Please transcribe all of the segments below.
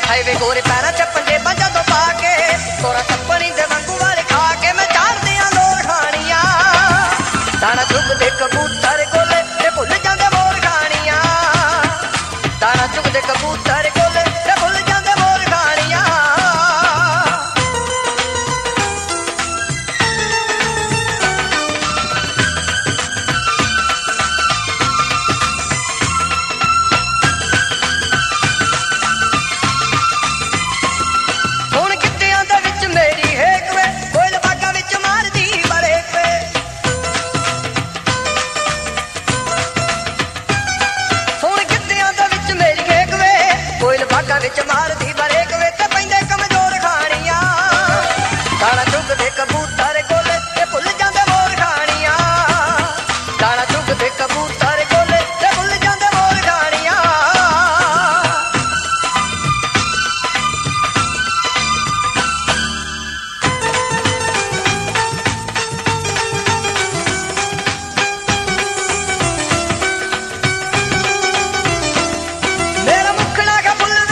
highway ਗੋਰੇ ਪੈਰਾਂ ਚ ਪੰਜੇਬਾਂ ਜਦੋਂ ਪਾ ਕੇ ਤੋਰਾ ਸੱਪਣੀ ਦੇ ਵਾਂਗੂ ਵਾਲੇ ਖਾ ਕੇ ਮੈਂ ਚਾੜਦੀਆਂ ਲੋਰ ਖਾਣੀਆਂ ਦਾਣਾ ਚੁਗਦੇ ਕਬੂਤਰ ਗੋਲੇ ਤੇ ਭੁੱਲ ਜਾਂਦੇ ਮੋਰ ਖਾਣੀਆਂ ਦਾਣਾ ਚੁਗਦੇ ਕਬੂਤਰ ਗੋਲੇ ਤੇ ਭੁੱਲ ਜਾਂਦੇ ਮੋਰ ਖਾਣੀਆਂ ਵਿੱਚ ਮਾਰਦੀ ਬਰੇਕ ਵੇ ਤੇ ਪੈਂਦੇ ਕਮਜ਼ੋਰ ਖਾਣੀਆਂ ਦਾਣਾ ਚੁਗਦੇ ਕਬੂਤਰ ਗੋਲੇ ਤੇ ਭੁੱਲ ਜਾਂਦੇ ਮੋਰ ਖਾਣੀਆਂ ਦਾਣਾ ਚੁਗਦੇ ਕਬੂਤਰ ਗੋਲੇ ਤੇ ਭੁੱਲ ਜਾਂਦੇ ਮੋਰ ਖਾਣੀਆਂ ਮੇਰਾ ਮੁਖੜਾ ਕਾ ਫੁੱਲ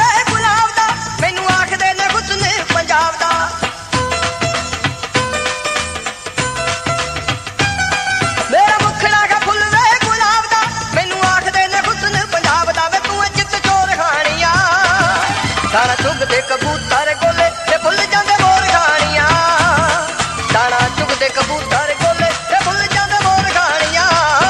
ਦਾਣਾ ਚੁਗਦੇ ਕਬੂਤਰ ਗੋਲੇ ਤੇ ਭੁੱਲ ਜਾਂਦੇ ਮੋਰ ਖਾਣੀਆਂ ਦਾਣਾ ਚੁਗਦੇ ਕਬੂਤਰ ਗੋਲੇ ਤੇ ਭੁੱਲ ਜਾਂਦੇ ਮੋਰ ਖਾਣੀਆਂ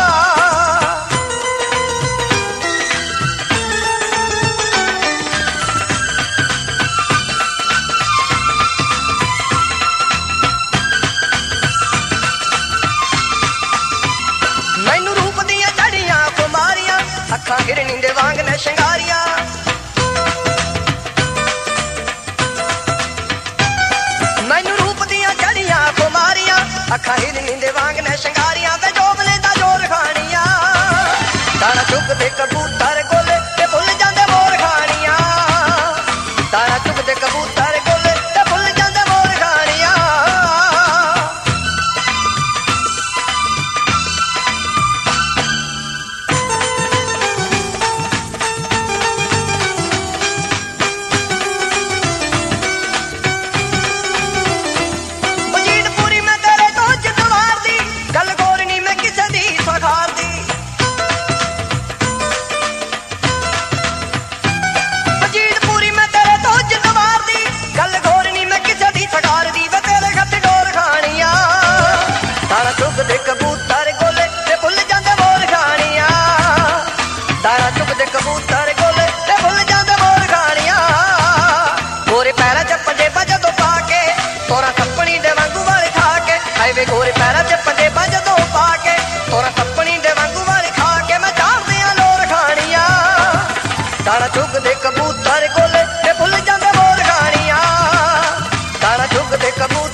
ਮੈਨੂੰ ਰੂਪ ਦੀਆਂ ਝੜੀਆਂ ਕੁਮਾਰੀਆਂ ਅੱਖਾਂ ਹਿਰਨੀ ਦੇ ਵਾਂਗ ਨੇ ਸ਼ਿੰਗਾਰੀਆਂ ਅੱਖਾਂ ਹਿਰਨੀ ਦੇ ਵਾਂਗ ਨੇ ਸ਼ਿੰਗਾਰੀਆਂ ਤੇ ਜੋਬਲੇ ਦਾ ਜੋਰ ਖਾਣੀਆਂ ਦਾਣਾ ਚੁਗਦੇ ਕਬੂਤਰ ਗੋਲੇ ਤੇ ਭੁੱਲ ਜਾਂਦੇ ਮੋਰ ਖਾਣੀਆਂ ਦਾਣਾ ਚੁਗਦੇ ਕਬੂਤਰ ਗੋਲੇ ਤੇ ਭੁੱਲ ਜਾਂਦੇ ਮੋਰ ਖਾਣੀਆਂ ਚੁਗਦੇ ਕਬੂਤਰ ਗੋਲੇ ਤੇ ਭੁੱਲ ਜਾਂਦੇ ਮੋਰ ਖਾਣੀਆਂ ਦਾਣਾ ਚੁਗਦੇ ਕਬੂਤਰ ਗੋਲੇ ਤੇ ਭੁੱਲ ਜਾਂਦੇ ਮੋਰ ਖਾਣੀਆਂ ਗੋਰੇ ਪੈਰਾਂ ਚ ਪੰਜੇਬਾਂ ਜਦੋਂ ਪਾ ਕੇ ਤੋਰਾ ਸੱਪਣੀ ਦੇ ਵਾਂਗੂ ਵਾਲੇ ਖਾ ਕੇ ਹਾਈਵੇ ਗੋਰੇ ਪੈਰਾਂ ਚ ਪੰਜੇਬਾਂ ਜਦੋਂ ਪਾ ਕੇ ਤੋਰਾ ਸੱਪਣੀ ਦੇ ਵਾਂਗੂ ਵਾਲੇ ਖਾ ਕੇ ਮੈਂ ਚਾੜਦੀਆਂ ਲੋਰ ਖਾਣੀਆਂ ਦਾਣਾ ਚੁਗਦੇ ਕਬੂਤਰ ਗੋਲੇ ਤੇ ਭੁੱਲ ਜਾਂਦੇ ਮੋਰ ਖਾਣੀਆਂ ਦਾਣਾ ਚੁਗਦੇ ਕਬੂਤਰ